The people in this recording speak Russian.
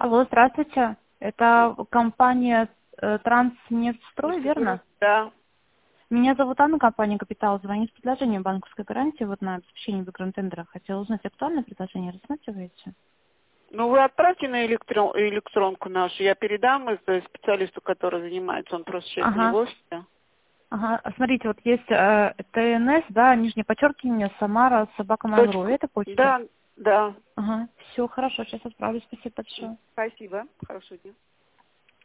Алло, здравствуйте. Это компания Транснефтстрой, верно? Да. Меня зовут Анна, компания «Капитал». Звоню с предложением банковской гарантии вот на обеспечение выигранных. Хотела узнать актуальное предложение. Рассматриваете? Ну, вы отправьте на электронку нашу, я передам специалисту, который занимается, он просто сейчас не в Ага. офисе. Ага. Смотрите, вот есть ТНС, да, нижнее подчеркивание, Самара, собака Mail.ru. Точку. Это почта? Да, да. Ага. Все, хорошо, сейчас отправлю. Спасибо большое. Спасибо. Хорошего дня.